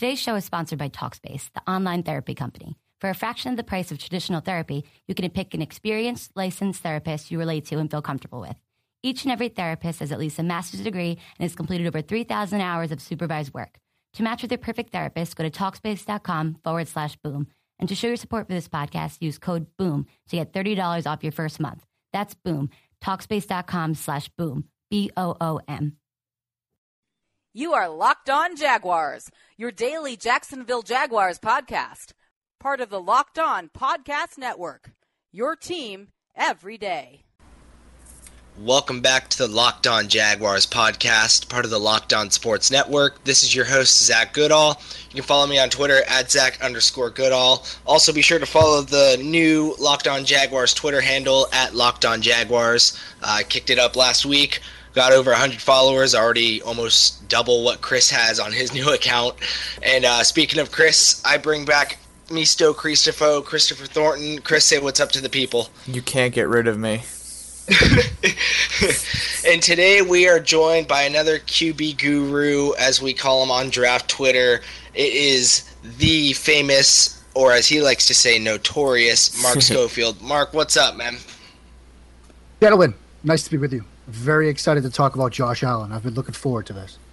Today's show is sponsored by Talkspace, the online therapy company. For a fraction of the price of traditional therapy, you can pick an experienced, licensed therapist you relate to and feel comfortable with. Each and every therapist has at least a master's degree and has completed over 3,000 hours of supervised work. To match with your perfect therapist, go to Talkspace.com/boom. And to show your support for this podcast, use code BOOM to get $30 off your first month. That's BOOM. Talkspace.com/boom. BOOM. You are Locked On Jaguars, your daily Jacksonville Jaguars podcast. Part of the Locked On Podcast Network. Your team every day. Welcome back to the Locked On Jaguars podcast, part of the Locked On Sports Network. This is your host, Zach Goodall. You can follow me on Twitter at Zach_Goodall. Also, be sure to follow the new Locked On Jaguars Twitter handle at Locked On Jaguars. I kicked it up last week. Got over 100 followers, already almost double what Chris has on his new account. And speaking of Chris, I bring back Misto Christopher Thornton. Chris, say what's up to the people. You can't get rid of me. And today we are joined by another QB guru, as we call him on draft Twitter. It is the famous, or as he likes to say, notorious Mark Schofield. Mark, what's up, man? Gentlemen, nice to be with you. Very excited to talk about Josh Allen. I've been looking forward to this.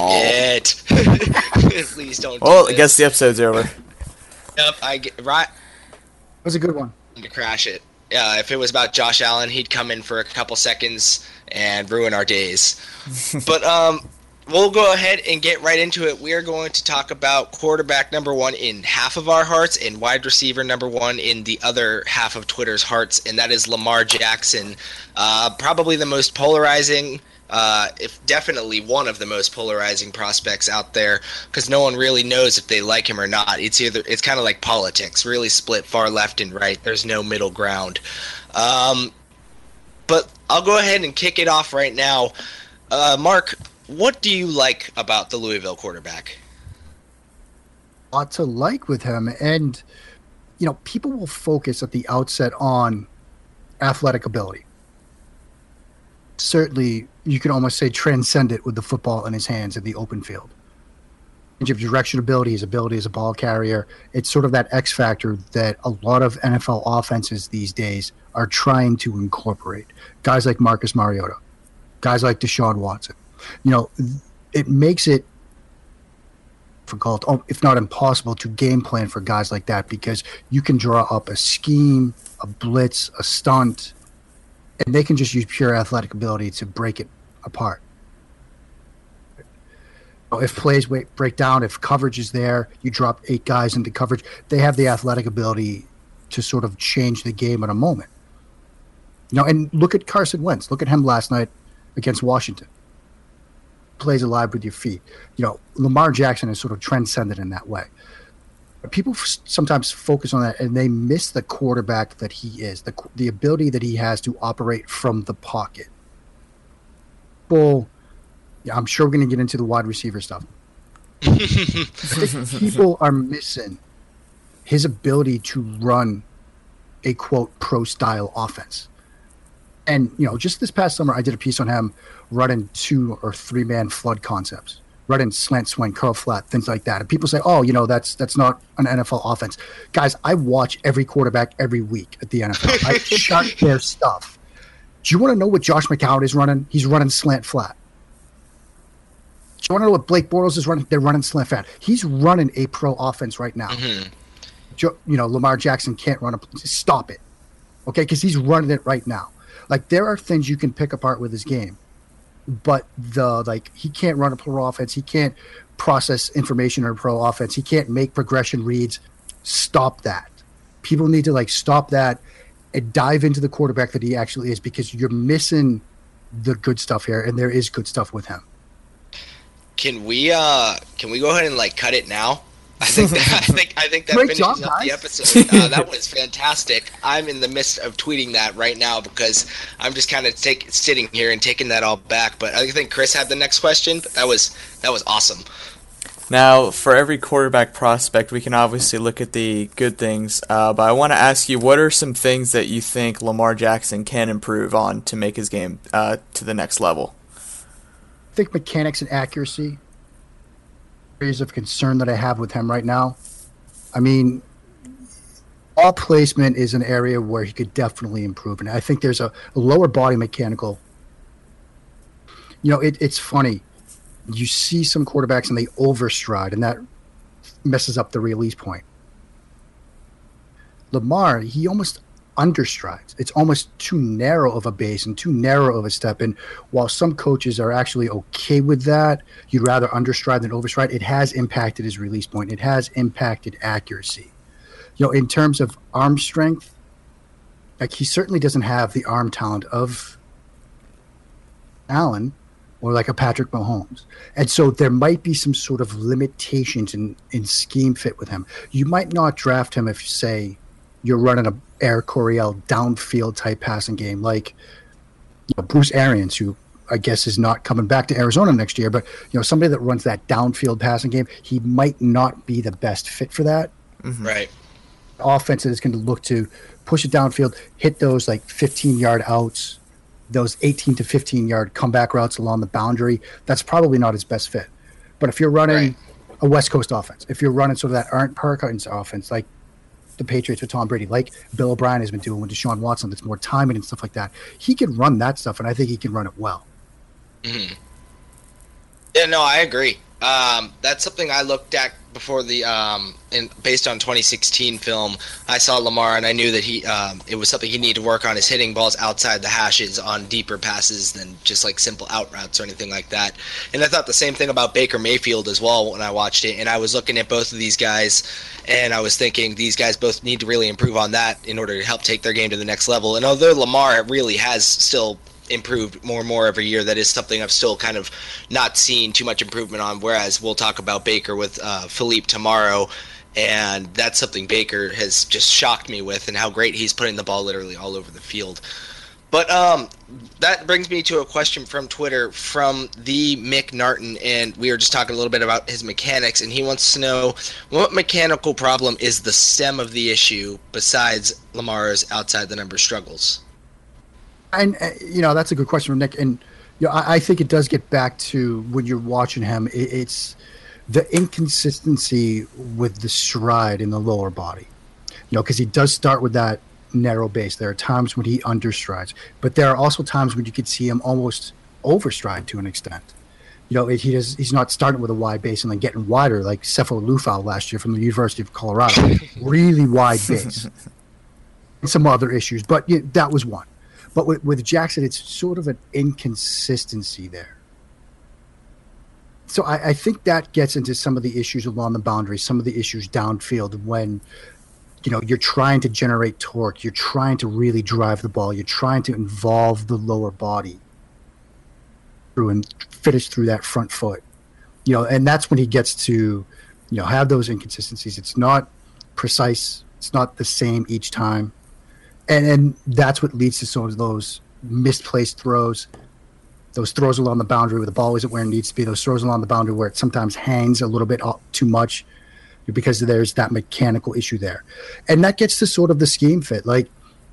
Please don't. Well, I guess the episode's over. Yep, right. It was a good one. To crash it. If it was about Josh Allen, he'd come in for a couple seconds and ruin our days. But we'll go ahead and get right into it. We are going to talk about quarterback number one in half of our hearts and wide receiver number one in the other half of Twitter's hearts, and that is Lamar Jackson. Probably the most polarizing, if definitely one of the most polarizing prospects out there, because no one really knows if they like him or not. It's kind of like politics, really split far left and right. There's no middle ground. But I'll go ahead and kick it off right now. Mark, what do you like about the Louisville quarterback? A lot to like with him, and people will focus at the outset on athletic ability. Certainly, you can almost say transcend it with the football in his hands in the open field. In terms of direction ability, his ability as a ball carrier, it's sort of that X factor that a lot of NFL offenses these days are trying to incorporate. Guys like Marcus Mariota, guys like Deshaun Watson. It makes it difficult, if not impossible, to game plan for guys like that, because you can draw up a scheme, a blitz, a stunt, and they can just use pure athletic ability to break it apart. If plays break down, if coverage is there, you drop 8 guys into coverage, they have the athletic ability to sort of change the game in a moment. And look at Carson Wentz. Look at him last night against Washington. Plays alive with your feet. Lamar Jackson is sort of transcendent in that way. People sometimes focus on that and they miss the quarterback that he is, the ability that he has to operate from the pocket. Well, I'm sure we're going to get into the wide receiver stuff. People are missing his ability to run a, quote, pro-style offense. And, just this past summer, I did a piece on him running 2 or 3-man flood concepts, running slant swing, curl flat, things like that. And people say, that's not an NFL offense. Guys, I watch every quarterback every week at the NFL. I shut their stuff. Do you want to know what Josh McCown is running? He's running slant flat. Do you want to know what Blake Bortles is running? They're running slant flat. He's running a pro offense right now. Mm-hmm. Lamar Jackson can't run stop it. Okay, because he's running it right now. Like, there are things you can pick apart with his game, but he can't run a pro offense. He can't process information in a pro offense. He can't make progression reads. Stop that. People need to stop that and dive into the quarterback that he actually is, because you're missing the good stuff here, and there is good stuff with him. Can we go ahead and cut it now? I think that Great finishes job, up the guys. episode. That was fantastic. I'm in the midst of tweeting that right now because I'm just kind of sitting here and taking that all back. But I think Chris had the next question. But that was awesome. Now, for every quarterback prospect, we can obviously look at the good things. But I want to ask you, what are some things that you think Lamar Jackson can improve on to make his game to the next level? I think mechanics and accuracy. areas of concern that I have with him right now. I mean, ball placement is an area where he could definitely improve. And I think there's a lower body mechanical. You know, it's funny. You see some quarterbacks and they overstride, and that messes up the release point. Lamar, he almost understrides. It's almost too narrow of a base and too narrow of a step. And while some coaches are actually okay with that, you'd rather understride than overstride, it has impacted his release point. It has impacted accuracy. You know, in terms of arm strength, like he certainly doesn't have the arm talent of Allen or like a Patrick Mahomes. And so there might be some sort of limitations in scheme fit with him. You might not draft him if, say, you're running a Air Coryell downfield type passing game like Bruce Arians, who I guess is not coming back to Arizona next year, but somebody that runs that downfield passing game, he might not be the best fit for that. Mm-hmm. Right. Offense is going to look to push it downfield, hit those like 15-yard outs, those 18 to 15-yard comeback routes along the boundary. That's probably not his best fit. But if you're running a West Coast offense, if you're running sort of that Arnt Perkins offense, like the Patriots with Tom Brady, like Bill O'Brien has been doing with Deshaun Watson, that's more timing and stuff like that, he can run that stuff, and I think he can run it well. Mm-hmm. Yeah, no, I agree. That's something I looked at before the based on 2016 film. I saw Lamar and I knew that it was something he needed to work on, is hitting balls outside the hashes on deeper passes than just like simple out routes or anything like that. And I thought the same thing about Baker Mayfield as well when I watched it. And I was looking at both of these guys and I was thinking these guys both need to really improve on that in order to help take their game to the next level. And although Lamar really has still improved more and more every year, that is something I've still kind of not seen too much improvement on, whereas we'll talk about Baker with Philippe tomorrow, and that's something Baker has just shocked me with, and how great he's putting the ball literally all over the field. But that brings me to a question from Twitter from the Mick Narton, and we were just talking a little bit about his mechanics, and he wants to know what mechanical problem is the stem of the issue besides Lamar's outside the number struggles. And, that's a good question from Nick. And, I think it does get back to when you're watching him, it's the inconsistency with the stride in the lower body. Because he does start with that narrow base. There are times when he understrides. But there are also times when you could see him almost overstride to an extent. He's not starting with a wide base and then getting wider like Sefo Liufau last year from the University of Colorado. Really wide base. And some other issues. But that was one. But with Jackson, it's sort of an inconsistency there. So I think that gets into some of the issues along the boundary, some of the issues downfield when, you're trying to generate torque, you're trying to really drive the ball, you're trying to involve the lower body through and finish through that front foot. And that's when he gets to, have those inconsistencies. It's not precise. It's not the same each time. And that's what leads to some of those misplaced throws, those throws along the boundary where the ball isn't where it needs to be, those throws along the boundary where it sometimes hangs a little bit too much because there's that mechanical issue there. And that gets to sort of the scheme fit. Like,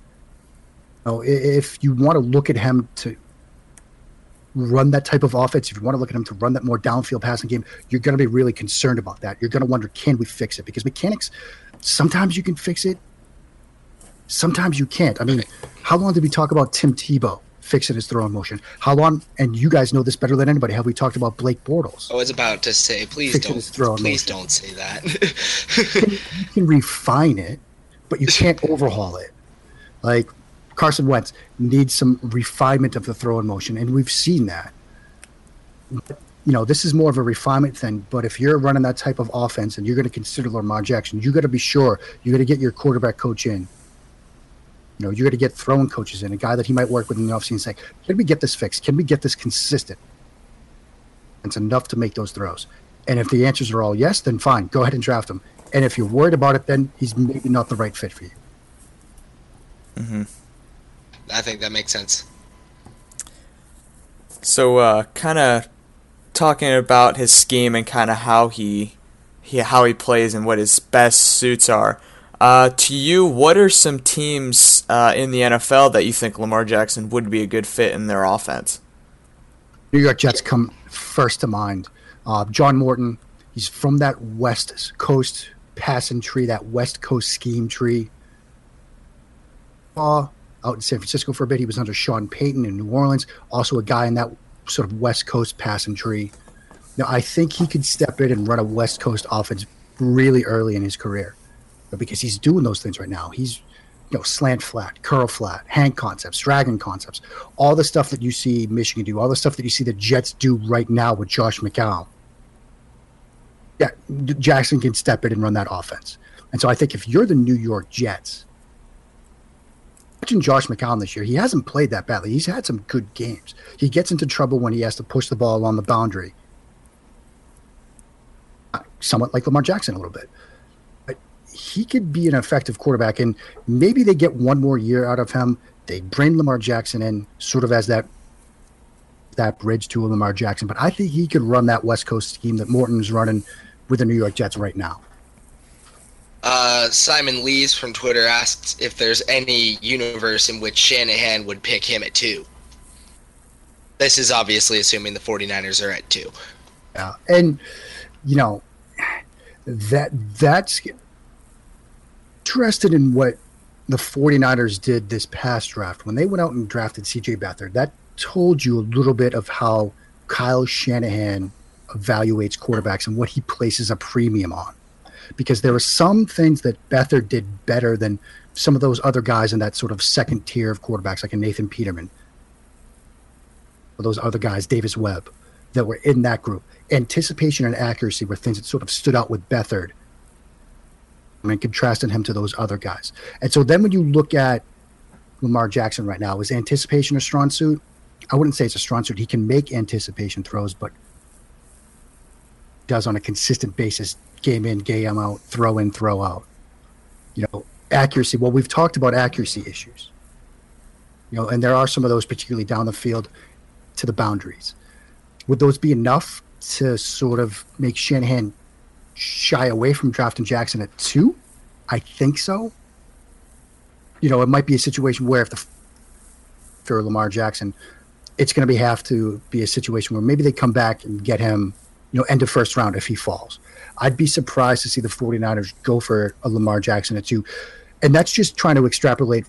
if you want to look at him to run that type of offense, if you want to look at him to run that more downfield passing game, you're going to be really concerned about that. You're going to wonder, can we fix it? Because mechanics, sometimes you can fix it. Sometimes you can't. I mean, how long did we talk about Tim Tebow fixing his throwing motion? How long, and you guys know this better than anybody, have we talked about Blake Bortles? I was about to say, please don't say that. You can refine it, but you can't overhaul it. Like Carson Wentz needs some refinement of the throwing motion, and we've seen that. This is more of a refinement thing, but if you're running that type of offense and you're going to consider Lamar Jackson, you got to be sure you're going to get your quarterback coach in. You're going to get throwing coaches in, a guy that he might work with in the offseason and say, can we get this fixed? Can we get this consistent? It's enough to make those throws. And if the answers are all yes, then fine, go ahead and draft him. And if you're worried about it, then he's maybe not the right fit for you. Mm-hmm. I think that makes sense. So, kind of talking about his scheme and kind of how he plays and what his best suits are. To you, what are some teams in the NFL that you think Lamar Jackson would be a good fit in their offense? New York Jets come first to mind. John Morton, He's from that West Coast passing tree, that West Coast scheme tree. Out in San Francisco for a bit. He was under Sean Payton in New Orleans, also a guy in that sort of West Coast passing tree. Now, I think he could step in and run a West Coast offense really early in his career because he's doing those things right now. He's, slant flat, curl flat, hang concepts, dragon concepts, all the stuff that you see Michigan do, all the stuff that you see the Jets do right now with Josh McCown. Yeah, Jackson can step in and run that offense. And so I think if you're the New York Jets, watching Josh McCown this year, he hasn't played that badly. He's had some good games. He gets into trouble when he has to push the ball along the boundary. Somewhat like Lamar Jackson a little bit. But he could be an effective quarterback, and maybe they get one more year out of him. They bring Lamar Jackson in sort of as that bridge to Lamar Jackson. But I think he could run that West Coast scheme that Morton's running with the New York Jets right now. Simon Lees from Twitter asks if there's any universe in which Shanahan would pick him at 2. This is obviously assuming the 49ers are at 2. Yeah, and that's interested in what the 49ers did this past draft. When they went out and drafted C.J. Beathard, that told you a little bit of how Kyle Shanahan evaluates quarterbacks and what he places a premium on. Because there were some things that Beathard did better than some of those other guys in that sort of second tier of quarterbacks, like a Nathan Peterman, or those other guys, Davis Webb, that were in that group. Anticipation and accuracy were things that sort of stood out with Beathard. Contrasting him to those other guys. And so then when you look at Lamar Jackson right now, is anticipation a strong suit? I wouldn't say it's a strong suit. He can make anticipation throws, but does on a consistent basis, game in, game out, throw in, throw out. Accuracy. Well, we've talked about accuracy issues. And there are some of those, particularly down the field to the boundaries. Would those be enough to sort of make Shanahan shy away from drafting Jackson at 2? I think so. It might be a situation where for Lamar Jackson, it's going to have to be a situation where maybe they come back and get him, end of first round if he falls. I'd be surprised to see the 49ers go for a Lamar Jackson at 2. And that's just trying to extrapolate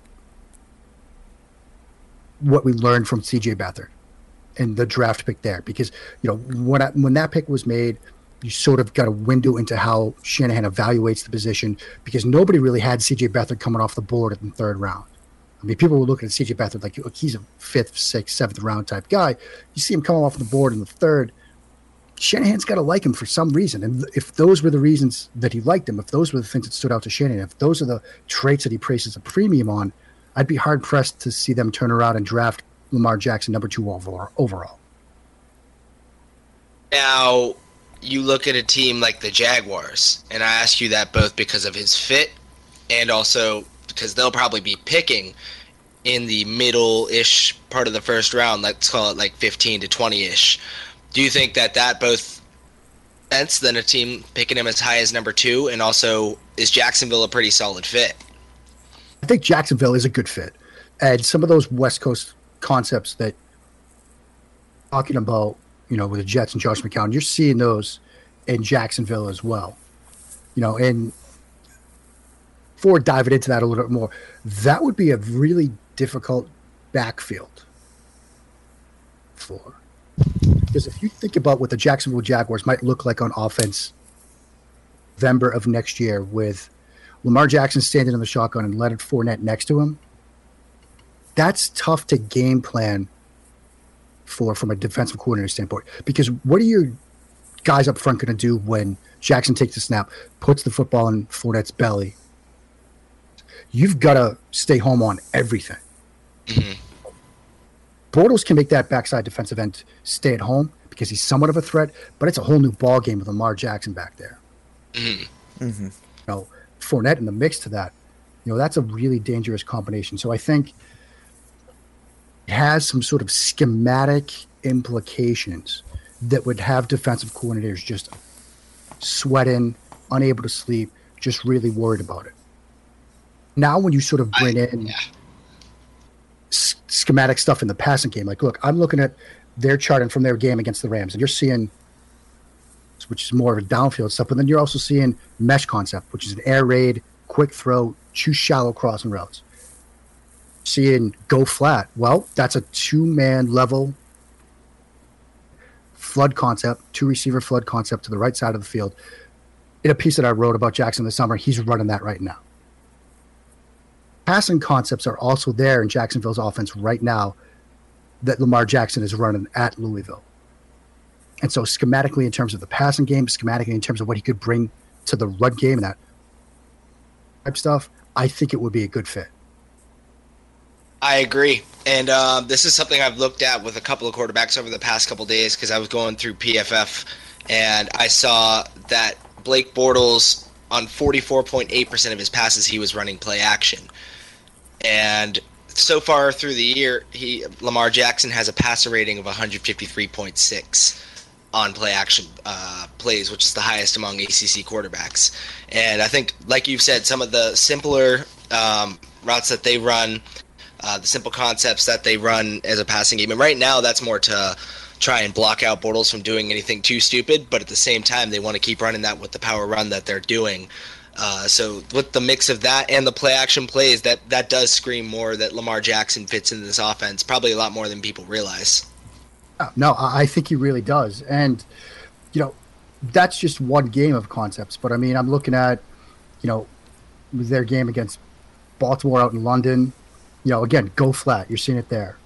what we learned from C.J. Beathard and the draft pick there. Because, when that pick was made, you sort of got a window into how Shanahan evaluates the position, because nobody really had C.J. Beathard coming off the board in the 3rd round. I mean, people were looking at C.J. Beathard like, look, he's a 5th, 6th, 7th round type guy. You see him coming off the board in the 3rd. Shanahan's got to like him for some reason. And if those were the reasons that he liked him, if those were the things that stood out to Shanahan, if those are the traits that he places a premium on, I'd be hard-pressed to see them turn around and draft Lamar Jackson number 2 overall. Now, you look at a team like the Jaguars, and I ask you that both because of his fit and also because they'll probably be picking in the middle-ish part of the first round, let's call it like 15 to 20-ish. Do you think that both sense than a team picking him as high as number 2, and also is Jacksonville a pretty solid fit? I think Jacksonville is a good fit. And some of those West Coast concepts that talking about, with the Jets and Josh McCown, you're seeing those in Jacksonville as well. And before diving into that a little bit more, that would be a really difficult backfield for. Because if you think about what the Jacksonville Jaguars might look like on offense November of next year with Lamar Jackson standing in the shotgun and Leonard Fournette next to him, that's tough to game plan for from a defensive coordinator standpoint. Because what are your guys up front going to do when Jackson takes the snap, puts the football in Fournette's belly? You've got to stay home on everything. Mm-hmm. Bortles can make that backside defensive end stay at home because he's somewhat of a threat, but it's a whole new ball game with Lamar Jackson back there. Mm-hmm. Mm-hmm. Fournette in the mix to that, that's a really dangerous combination. So I think it has some sort of schematic implications that would have defensive coordinators just sweating, unable to sleep, just really worried about it. Now when you sort of bring in schematic stuff in the passing game, like, look, I'm looking at their chart and from their game against the Rams, and you're seeing concepts, which is more of a downfield stuff. But then you're also seeing mesh concept, which is an air raid, quick throw, choose shallow crossing routes. Seeing go flat. Well, that's a 2-man level flood concept, 2-receiver flood concept to the right side of the field. In a piece that I wrote about Jackson this summer, he's running that right now. Passing concepts are also there in Jacksonville's offense right now that Lamar Jackson is running at Louisville. And so schematically in terms of the passing game, schematically in terms of what he could bring to the run game and that type stuff, I think it would be a good fit. I agree. And this is something I've looked at with a couple of quarterbacks over the past couple of days because I was going through PFF and I saw that Blake Bortles, on 44.8% of his passes, he was running play action. And so far through the year, Lamar Jackson has a passer rating of 153.6 on play action plays, which is the highest among ACC quarterbacks. And I think, like you've said, some of the simpler routes that they run, the simple concepts that they run as a passing game. And right now, that's more to try and block out Bortles from doing anything too stupid. But at the same time, they want to keep running that with the power run that they're doing. So with the mix of that and the play action plays, that does scream more that Lamar Jackson fits into this offense, probably a lot more than people realize. No, I think he really does. And, that's just one game of concepts. But, I mean, I'm looking at, their game against Baltimore out in London. Again, go flat. You're seeing it there.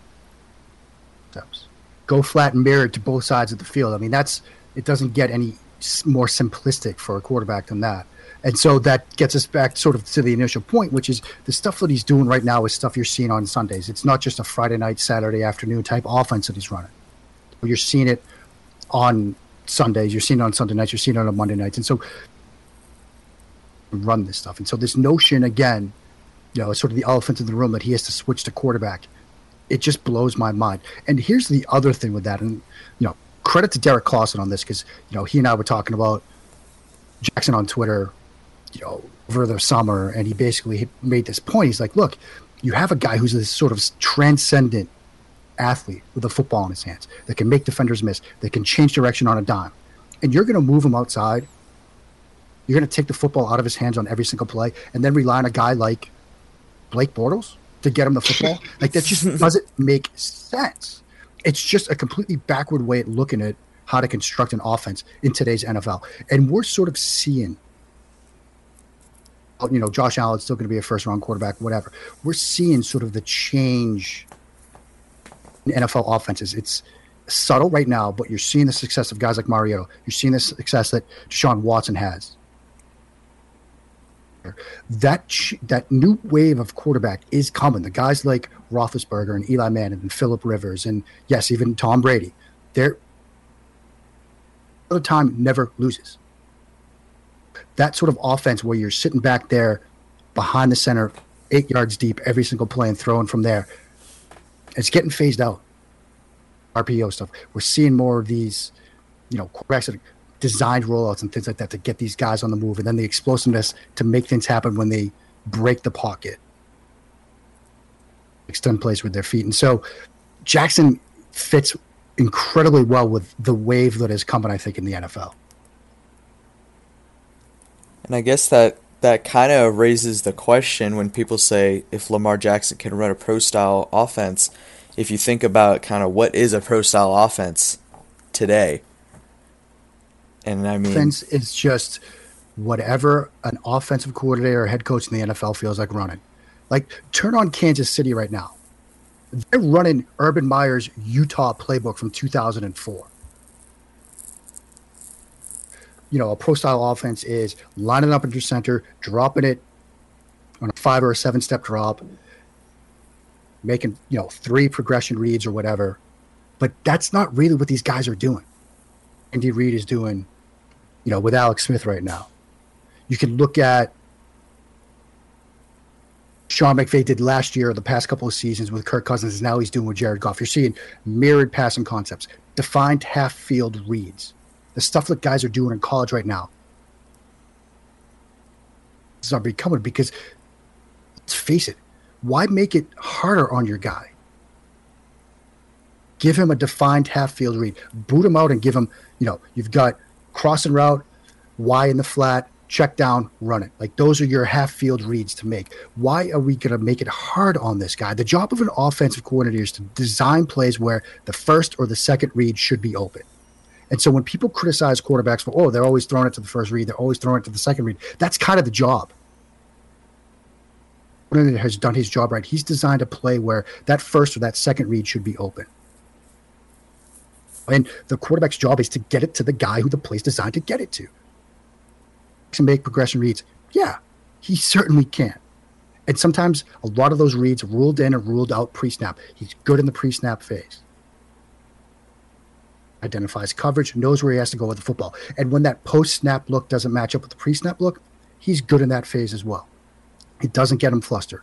Go flat and mirrored to both sides of the field. I mean, it doesn't get any more simplistic for a quarterback than that. And so that gets us back sort of to the initial point, which is the stuff that he's doing right now is stuff you're seeing on Sundays. It's not just a Friday night, Saturday afternoon type offense that he's running. You're seeing it on Sundays. You're seeing it on Sunday nights. You're seeing it on Monday nights. And so run this stuff. And so this notion, again, it's sort of the elephant in the room that he has to switch to quarterback. It just blows my mind. And here's the other thing with that. And, credit to Derek Clausen on this because, he and I were talking about Jackson on Twitter, over the summer, and he basically made this point. He's like, look, you have a guy who's this sort of transcendent athlete with a football in his hands that can make defenders miss, that can change direction on a dime. And you're going to move him outside. You're going to take the football out of his hands on every single play and then rely on a guy like Blake Bortles to get him the football. Like, that just doesn't make sense. It's just a completely backward way of looking at how to construct an offense in today's NFL. And we're sort of seeing, Josh Allen's still going to be a first-round quarterback, whatever. We're seeing sort of the change in NFL offenses. It's subtle right now, but you're seeing the success of guys like Mariota. You're seeing the success that Deshaun Watson has. That new wave of quarterback is coming. The guys like Roethlisberger and Eli Manning and Phillip Rivers and, yes, even Tom Brady. Their other time never loses. That sort of offense where you're sitting back there behind the center, 8 yards deep every single play and throwing from there, it's getting phased out. RPO stuff. We're seeing more of these, quarterbacks that designed rollouts and things like that to get these guys on the move, and then the explosiveness to make things happen when they break the pocket, extend plays with their feet. And so Jackson fits incredibly well with the wave that is coming, I think, in the NFL. And I guess that kind of raises the question when people say if Lamar Jackson can run a pro-style offense, if you think about kind of what is a pro-style offense today. And I mean, offense is just whatever an offensive coordinator or head coach in the NFL feels like running. Like, turn on Kansas City right now. They're running Urban Meyer's Utah playbook from 2004. A pro-style offense is lining up at your center, dropping it on a 5 or a 7-step drop, making, 3 progression reads or whatever. But that's not really what these guys are doing. Andy Reid is doing, with Alex Smith right now. You can look at Sean McVay did last year, or the past couple of seasons with Kirk Cousins, and now he's doing with Jared Goff. You're seeing mirrored passing concepts, defined half-field reads, the stuff that guys are doing in college right now. This is not becoming, because, let's face it, why make it harder on your guy? Give him a defined half-field read. Boot him out and give him, you've got crossing route, Y in the flat, check down, run it. Like those are your half field reads to make. Why are we going to make it hard on this guy? The job of an offensive coordinator is to design plays where the first or the second read should be open. And so when people criticize quarterbacks for, oh, they're always throwing it to the first read, they're always throwing it to the second read, that's kind of the job. Coordinator has done his job right. He's designed a play where that first or that second read should be open. And the quarterback's job is to get it to the guy who the play's designed to get it to. To make progression reads, yeah, he certainly can. And sometimes a lot of those reads ruled in and ruled out pre-snap. He's good in the pre-snap phase. Identifies coverage, knows where he has to go with the football. And when that post-snap look doesn't match up with the pre-snap look, he's good in that phase as well. It doesn't get him flustered.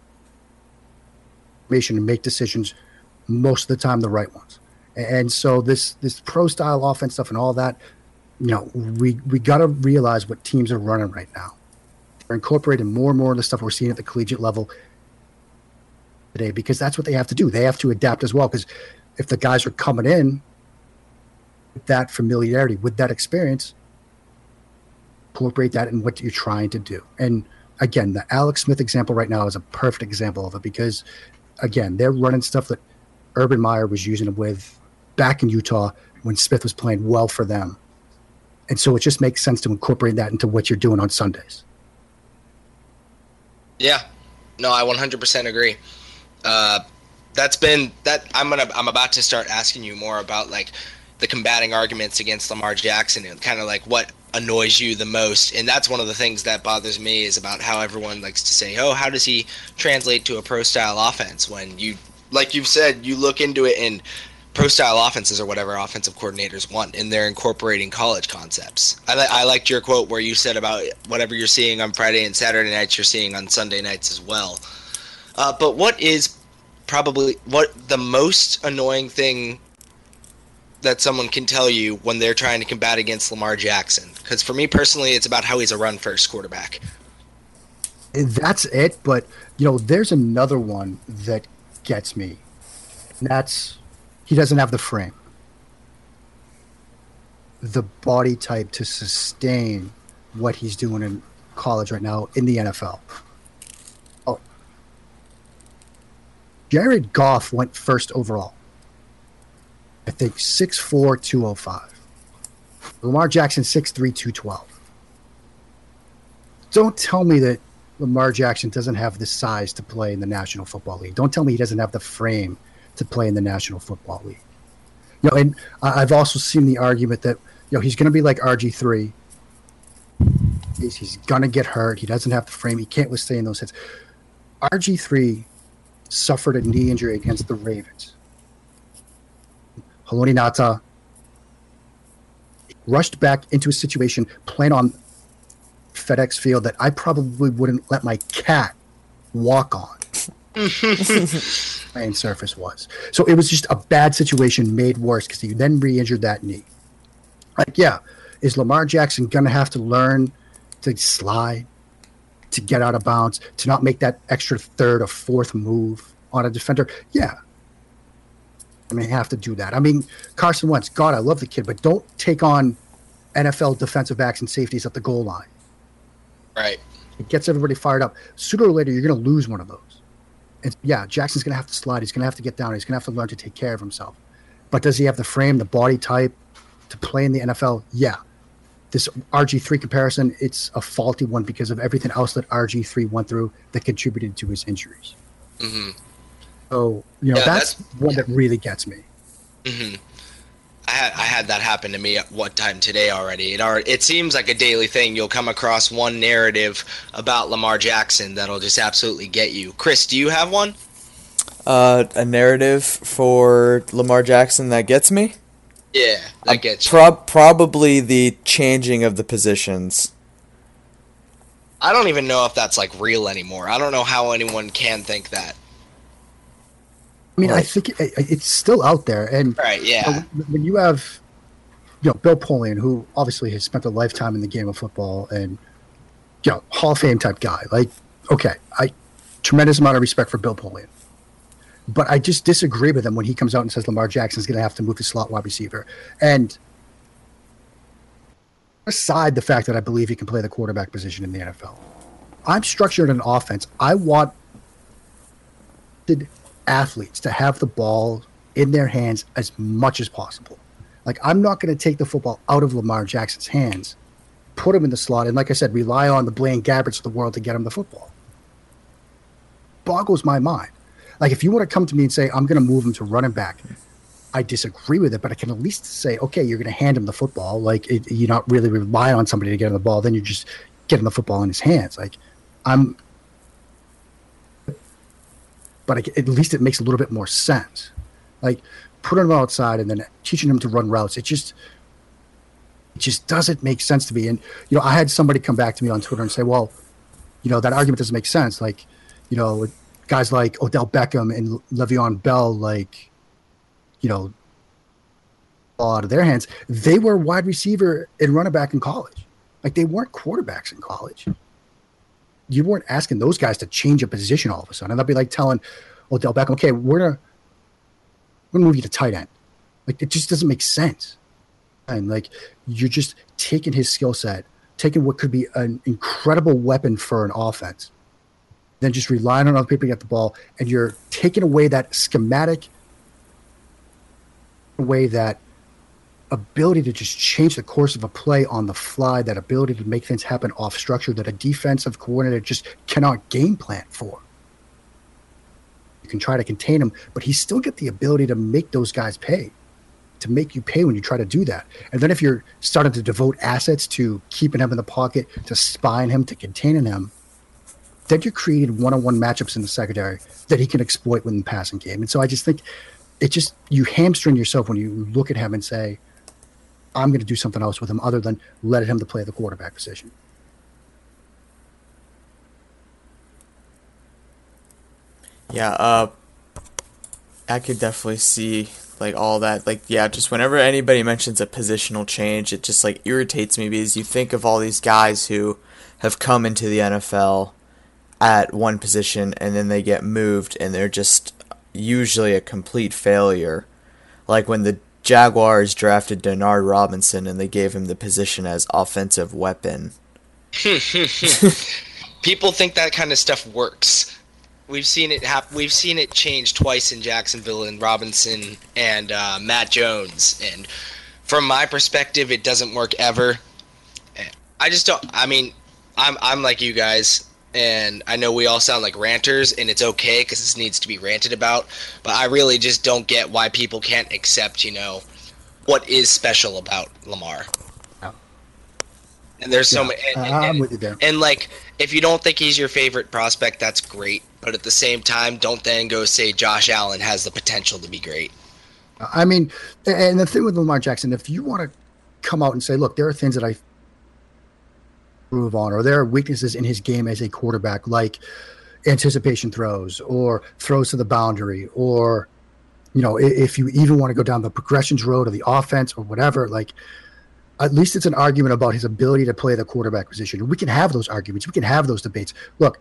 And make decisions most of the time the right ones. And so this pro-style offense stuff and all that, we got to realize what teams are running right now. They're incorporating more and more of the stuff we're seeing at the collegiate level today because that's what they have to do. They have to adapt as well because if the guys are coming in with that familiarity, with that experience, incorporate that in what you're trying to do. And again, the Alex Smith example right now is a perfect example of it because, again, they're running stuff that Urban Meyer was using it with back in Utah when Smith was playing well for them. And so it just makes sense to incorporate that into what you're doing on Sundays. Yeah, no, I 100% agree. That's been that. I'm about to start asking you more about like the combating arguments against Lamar Jackson and kind of like what annoys you the most. And that's one of the things that bothers me is about how everyone likes to say, oh, how does he translate to a pro style offense when you, like you've said, you look into it and pro-style offenses or whatever offensive coordinators want, and they're incorporating college concepts. I liked your quote where you said about whatever you're seeing on Friday and Saturday nights, you're seeing on Sunday nights as well. But what is probably the most annoying thing that someone can tell you when they're trying to combat against Lamar Jackson? Because for me personally, it's about how he's a run-first quarterback. That's it, but there's another one that gets me, and that's he doesn't have the frame, the body type to sustain what he's doing in college right now in the NFL. Oh, Jared Goff went first overall. I think 6'4", 205. Lamar Jackson 6'3", 212. Don't tell me that Lamar Jackson doesn't have the size to play in the National Football League. Don't tell me he doesn't have the frame to play in the National Football League. And I've also seen the argument that he's going to be like RG3. He's going to get hurt. He doesn't have the frame. He can't withstand those hits. RG3 suffered a knee injury against the Ravens. Haloti Ngata rushed back into a situation playing on FedEx Field that I probably wouldn't let my cat walk on. Playing surface was. So it was just a bad situation made worse because he then re-injured that knee. Like, yeah, is Lamar Jackson going to have to learn to slide, to get out of bounds, to not make that extra third or fourth move on a defender? Yeah. I mean, have to do that. I mean, Carson Wentz, God, I love the kid, but don't take on NFL defensive backs and safeties at the goal line. Right. It gets everybody fired up. Sooner or later, you're going to lose one of those. And yeah, Jackson's going to have to slide. He's going to have to get down. He's going to have to learn to take care of himself. But does he have the frame, the body type to play in the NFL? Yeah. This RG3 comparison, it's a faulty one because of everything else that RG3 went through that contributed to his injuries. Mm-hmm. So, that's one that really gets me. Mm-hmm. I had that happen to me at one time today already. It seems like a daily thing. You'll come across one narrative about Lamar Jackson that'll just absolutely get you. Chris, do you have one? A narrative for Lamar Jackson that gets me? Yeah, that gets you. Probably the changing of the positions. I don't even know if that's like real anymore. I don't know how anyone can think that. I mean, I think it's still out there, and right, yeah. When you have, Bill Polian, who obviously has spent a lifetime in the game of football, and Hall of Fame type guy. Like, okay, tremendous amount of respect for Bill Polian, but I just disagree with him when he comes out and says Lamar Jackson's going to have to move to slot wide receiver, and aside the fact that I believe he can play the quarterback position in the NFL. I'm structured an offense. I want the athletes to have the ball in their hands as much as possible. Like, I'm not going to take the football out of Lamar Jackson's hands, put him in the slot, and like I said, rely on the Blaine Gabberts of the world to get him the football. Boggles my mind. Like, if you want to come to me and say, I'm going to move him to running back, I disagree with it, but I can at least say, okay, you're going to hand him the football. Like, you're not really relying on somebody to get him the ball. Then you're just getting the football in his hands. Like, but at least it makes a little bit more sense. Like, putting him outside and then teaching him to run routes, it just doesn't make sense to me. And, I had somebody come back to me on Twitter and say, well, that argument doesn't make sense. Like, guys like Odell Beckham and Le'Veon Bell, like, ball out of their hands. They were wide receiver and running back in college. Like, they weren't quarterbacks in college. You weren't asking those guys to change a position all of a sudden. And that'd be like telling Odell Beckham, okay, we're gonna move you to tight end. Like, it just doesn't make sense. And like, you're just taking his skill set, taking what could be an incredible weapon for an offense, then just relying on other people to get the ball, and you're taking away that schematic, away that ability to just change the course of a play on the fly, that ability to make things happen off structure that a defensive coordinator just cannot game plan for. You can try to contain him, but he still get the ability to make those guys pay, to make you pay when you try to do that. And then if you're starting to devote assets to keeping him in the pocket, to spying him, to containing him, then you're creating one-on-one matchups in the secondary that he can exploit within the passing game. And so I just think you hamstring yourself when you look at him and say, I'm going to do something else with him other than letting him to play the quarterback position. Yeah, I could definitely see like all that. Like, yeah, just whenever anybody mentions a positional change, it just like irritates me because you think of all these guys who have come into the NFL at one position and then they get moved and they're just usually a complete failure. Like when the Jaguars drafted Denard Robinson and they gave him the position as offensive weapon. People think that kind of stuff works. We've seen it happen. We've seen it change twice in Jacksonville, and Robinson and Matt Jones. And from my perspective, it doesn't work ever. I just don't. I mean, I'm like you guys, and I know we all sound like ranters, and it's okay because this needs to be ranted about. But I really just don't get why people can't accept, what is special about Lamar. And there's so many. I'm with you there. And like, if you don't think he's your favorite prospect, that's great. But at the same time, don't then go say Josh Allen has the potential to be great. I mean, and the thing with Lamar Jackson, if you want to come out and say, look, there are things that I improve on, or there are weaknesses in his game as a quarterback, like anticipation throws or throws to the boundary, or, if you even want to go down the progressions road or the offense or whatever, like, at least it's an argument about his ability to play the quarterback position. We can have those arguments. We can have those debates. Look,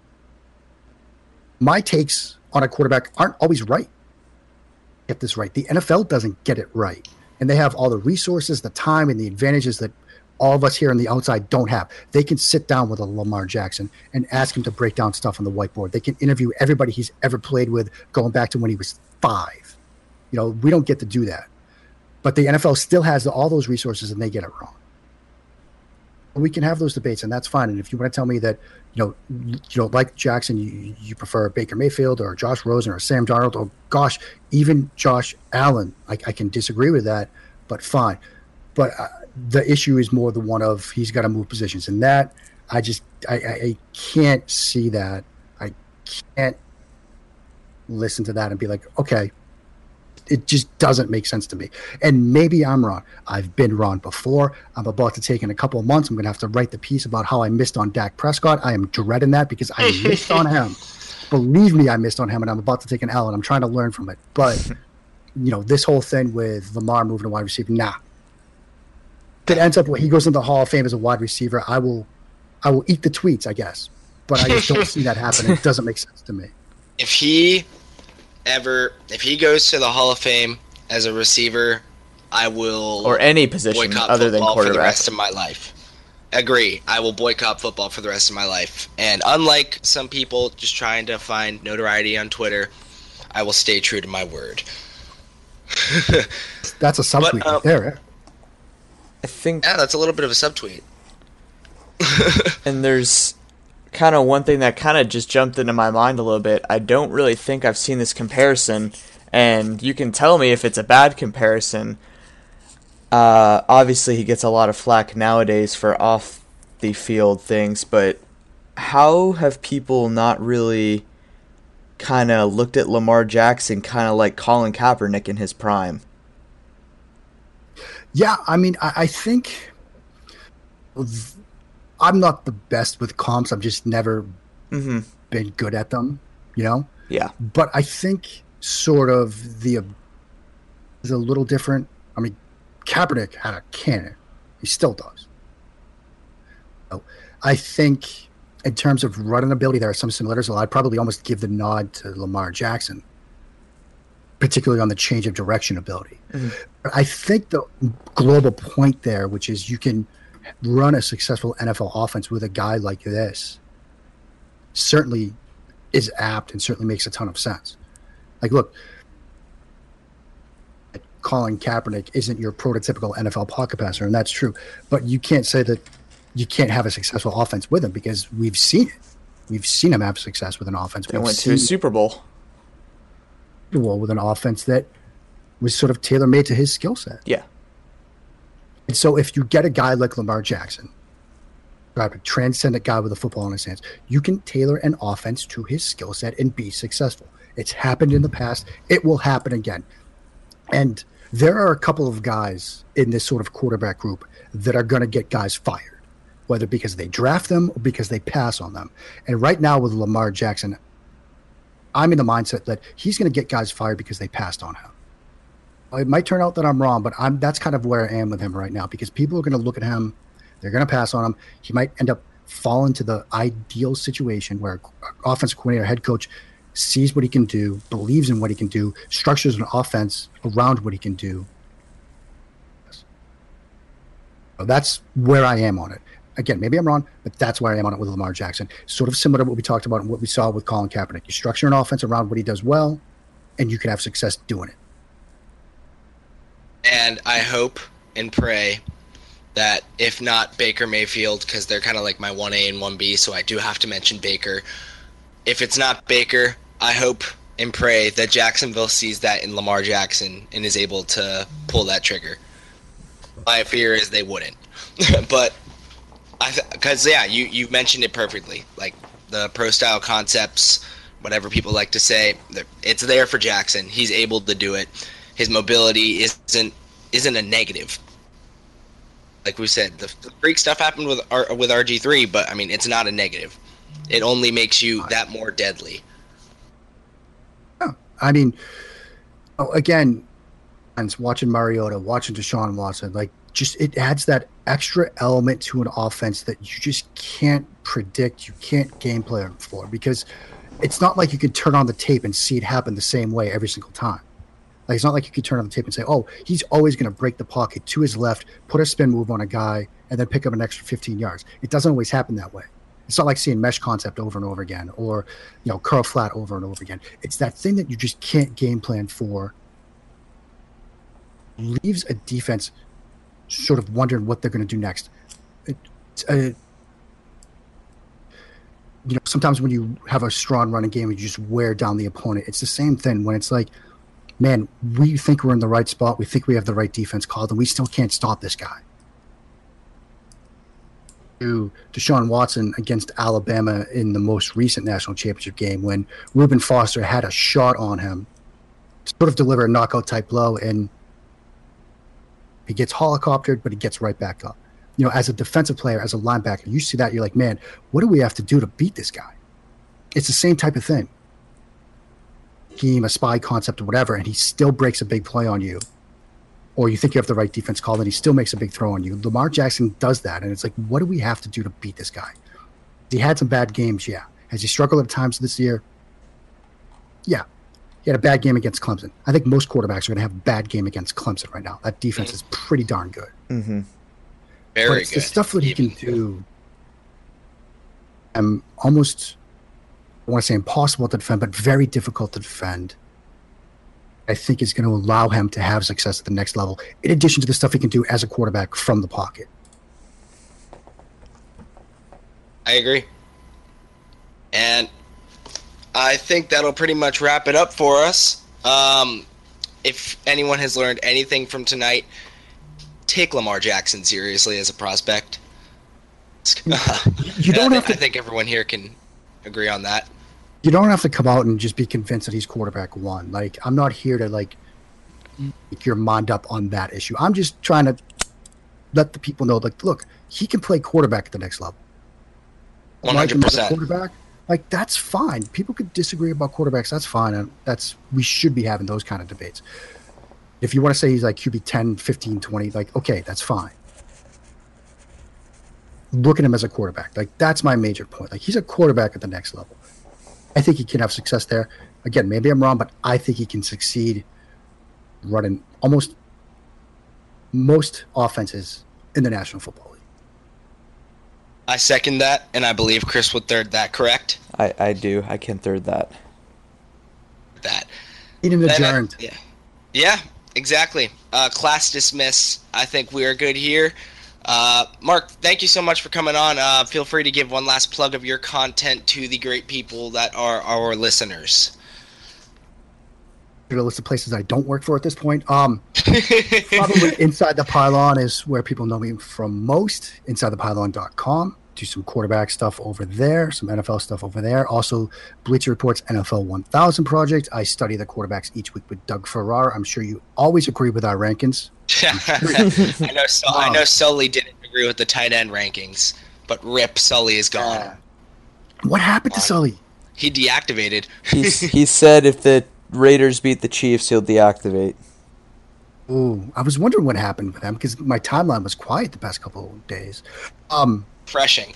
my takes on a quarterback aren't always right. Get this right. The NFL doesn't get it right. And they have all the resources, the time, and the advantages that all of us here on the outside don't have. They can sit down with a Lamar Jackson and ask him to break down stuff on the whiteboard. They can interview everybody he's ever played with going back to when he was 5. We don't get to do that. But the NFL still has all those resources, and they get it wrong. We can have those debates, and that's fine. And if you want to tell me that, you don't like Jackson, you prefer Baker Mayfield or Josh Rosen or Sam Darnold, or gosh, even Josh Allen, I can disagree with that, but fine. But the issue is more the one of he's got to move positions, and that I can't see that. I can't listen to that and be like, okay. It just doesn't make sense to me. And maybe I'm wrong. I've been wrong before. I'm about to take in a couple of months. I'm going to have to write the piece about how I missed on Dak Prescott. I am dreading that because I missed on him. Believe me, I missed on him, and I'm about to take an L, and I'm trying to learn from it. But, this whole thing with Lamar moving to wide receiver, nah. If it ends up where he goes into the Hall of Fame as a wide receiver, I will eat the tweets, I guess. But I just don't see that happening. It doesn't make sense to me. If he goes to the Hall of Fame as a receiver, I will Or any position boycott other than football for the quarterback. rest of my life. Agree. I will boycott football for the rest of my life. And unlike some people just trying to find notoriety on Twitter, I will stay true to my word. That's a subtweet right there. I think, Yeah, that's a little bit of a subtweet. and there's kind of one thing that kind of just jumped into my mind a little bit. I don't really think I've seen this comparison, and you can tell me if it's a bad comparison. Obviously, he gets a lot of flack nowadays for off the field things, but how have people not really kind of looked at Lamar Jackson kind of like Colin Kaepernick in his prime? Yeah, I mean, I think I'm not the best with comps. I've just never been good at them, you know? Yeah. But I think sort of is a little different. I mean, Kaepernick had a cannon. He still does. So I think in terms of running ability, there are some similarities. Well, I'd probably almost give the nod to Lamar Jackson, particularly on the change of direction ability. But I think the global point there, which is you can run a successful NFL offense with a guy like this, certainly is apt and certainly makes a ton of sense. Like, look, Colin Kaepernick isn't your prototypical NFL pocket passer, and that's true. But you can't say that you can't have a successful offense with him, because we've seen it. We've seen him have success with an offense. They went to a Super Bowl. With an offense that was sort of tailor-made to his skill set. Yeah. And so if you get a guy like Lamar Jackson, a transcendent guy with a football in his hands, you can tailor an offense to his skill set and be successful. It's happened in the past. It will happen again. And there are a couple of guys in this sort of quarterback group that are going to get guys fired, whether because they draft them or because they pass on them. And right now with Lamar Jackson, I'm in the mindset that he's going to get guys fired because they passed on him. It might turn out that I'm wrong, but that's kind of where I am with him right now, because people are going to look at him, they're going to pass on him. He might end up falling to the ideal situation where offensive coordinator, head coach sees what he can do, believes in what he can do, structures an offense around what he can do. So that's where I am on it. Again, maybe I'm wrong, but that's where I am on it with Lamar Jackson. Sort of similar to what we talked about and what we saw with Colin Kaepernick. You structure an offense around what he does well, and you can have success doing it. And I hope and pray that if not Baker Mayfield, because they're kind of like my 1A and 1B, so I do have to mention Baker. If it's not Baker, I hope and pray that Jacksonville sees that in Lamar Jackson and is able to pull that trigger. My fear is they wouldn't. But because you mentioned it perfectly. Like the pro style concepts, whatever people like to say, it's there for Jackson. He's able to do it. His mobility isn't a negative. Like we said, the freak stuff happened with RG3, but I mean it's not a negative. It only makes you that more deadly. I mean, again, and watching Mariota, watching Deshaun Watson, like just it adds that extra element to an offense that you just can't predict, you can't game plan for, because it's not like you can turn on the tape and see it happen the same way every single time. Like it's not like you can turn on the tape and say, oh, he's always going to break the pocket to his left, put a spin move on a guy, and then pick up an extra 15 yards. It doesn't always happen that way. It's not like seeing mesh concept over and over again, or curl flat over and over again. It's that thing that you just can't game plan for. Leaves a defense sort of wondering what they're going to do next. Sometimes when you have a strong running game, you just wear down the opponent. It's the same thing when it's like, man, we think we're in the right spot, we think we have the right defense called, and we still can't stop this guy. Deshaun Watson against Alabama in the most recent national championship game, when Reuben Foster had a shot on him, sort of deliver a knockout type blow, and he gets helicoptered, but he gets right back up. As a defensive player, as a linebacker, you see that, you're like, man, what do we have to do to beat this guy? It's the same type of thing. Scheme, a spy concept or whatever, and he still breaks a big play on you. Or you think you have the right defense call, and he still makes a big throw on you. Lamar Jackson does that, and it's like, what do we have to do to beat this guy? He had some bad games, yeah. Has he struggled at times this year? Yeah. He had a bad game against Clemson. I think most quarterbacks are going to have a bad game against Clemson right now. That defense is pretty darn good. Mm-hmm. Very but it's good. the stuff that he can do. Almost, I want to say impossible to defend, but very difficult to defend. I think is going to allow him to have success at the next level, in addition to the stuff he can do as a quarterback from the pocket. I agree. And I think that'll pretty much wrap it up for us. If anyone has learned anything from tonight, take Lamar Jackson seriously as a prospect. You don't have to. I think everyone here can agree on that. You don't have to come out and just be convinced that he's quarterback one. Like, I'm not here to make your mind up on that issue. I'm just trying to let the people know, like, look, he can play quarterback at the next level. 100%. Quarterback, like, that's fine. People could disagree about quarterbacks. That's fine. And we should be having those kind of debates. If you want to say he's like QB 10, 15, 20, like, okay, that's fine. Look at him as a quarterback. Like, that's my major point. Like, he's a quarterback at the next level. I think he can have success there. Again, maybe I'm wrong, but I think he can succeed running almost most offenses in the National Football League. I second that, and I believe Chris would third that, correct? I do. I can third that. That. Eating adjourned. Yeah, exactly. Class dismiss. I think we are good here. Mark, thank you so much for coming on. Feel free to give one last plug of your content to the great people that are our listeners. A list of places I don't work for at this point. Probably Inside the Pylon is where people know me from most. InsideThePylon.com. Do some quarterback stuff over there, some NFL stuff over there. Also, Bleacher Report's NFL 1000 project. I study the quarterbacks each week with Doug Farrar. I'm sure you always agree with our rankings. I know Sully didn't agree with the tight end rankings, but rip, Sully is gone. What happened to Sully? He deactivated. He said if the Raiders beat the Chiefs, he'll deactivate. Ooh, I was wondering what happened with him because my timeline was quiet the past couple of days. Refreshing.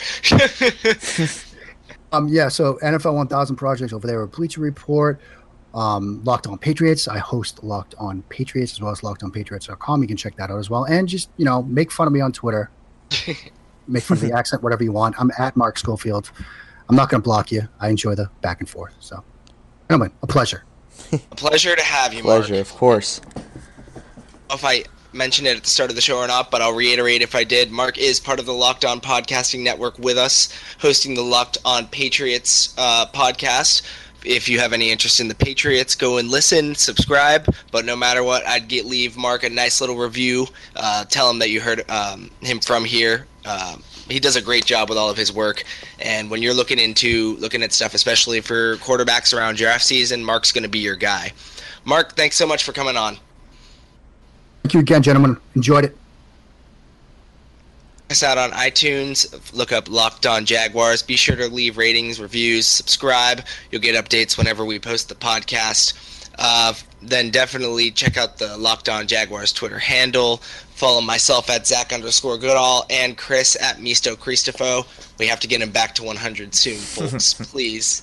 Yeah, so NFL 1000 projects over there with Bleacher Report. Locked On Patriots. I host Locked On Patriots as well as LockedOnPatriots.com. You can check that out as well. And just, make fun of me on Twitter. Make fun of the accent, whatever you want. I'm at Mark Schofield. I'm not going to block you. I enjoy the back and forth. So, gentlemen, a pleasure. A pleasure to have you, Mark. Pleasure, of course. If I mentioned it at the start of the show or not, but I'll reiterate if I did. Mark is part of the Locked On Podcasting Network with us, hosting the Locked On Patriots podcast. If you have any interest in the Patriots, go and listen, subscribe. But no matter what, leave Mark a nice little review. Tell him that you heard him from here. He does a great job with all of his work. And when you're looking at stuff, especially for quarterbacks around draft season, Mark's going to be your guy. Mark, thanks so much for coming on. Thank you again, gentlemen. Enjoyed it. Check us out on iTunes. Look up Locked On Jaguars. Be sure to leave ratings, reviews, subscribe. You'll get updates whenever we post the podcast. Then definitely check out the Locked On Jaguars Twitter handle. Follow myself at Zach_Goodall and Chris at Misto Cristofo. We have to get him back to 100 soon, folks. Please.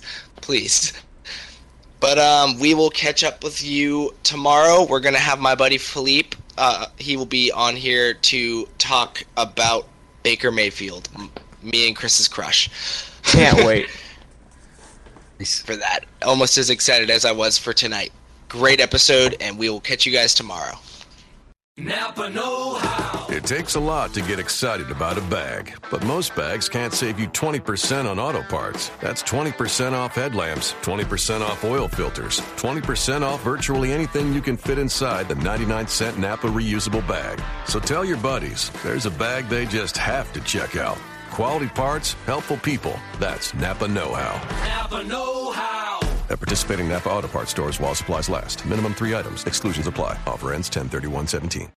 But we will catch up with you tomorrow. We're going to have my buddy Philippe. He will be on here to talk about Baker Mayfield, me and Chris's crush. Can't wait. For that. Almost as excited as I was for tonight. Great episode, and we will catch you guys tomorrow. Napa know-how. It takes a lot to get excited about a bag, but most bags can't save you 20% on auto parts. That's 20% off headlamps, 20% off oil filters, 20% off virtually anything you can fit inside the 99-cent Napa reusable bag. So tell your buddies, there's a bag they just have to check out. Quality parts, helpful people. That's Napa know-how. Napa know-how. At participating Napa Auto Parts stores while supplies last. Minimum 3 items. Exclusions apply. Offer ends 10/31/17.